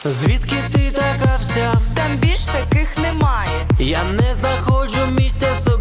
Звідки ти така вся? Там більш таких немає. Я не знаходжу місця собі.